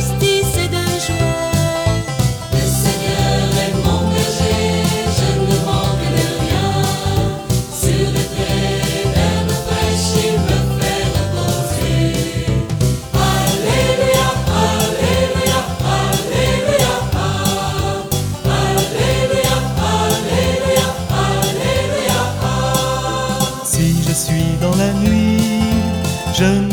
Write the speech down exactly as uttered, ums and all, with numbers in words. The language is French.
justice et de joie. Le Seigneur est mon berger, je ne manque de rien. Sur des prés d'herbes fraîches, il me fait reposer. Alléluia, alléluia, alléluia, alléluia, alléluia, alléluia. Si je suis dans la nuit, je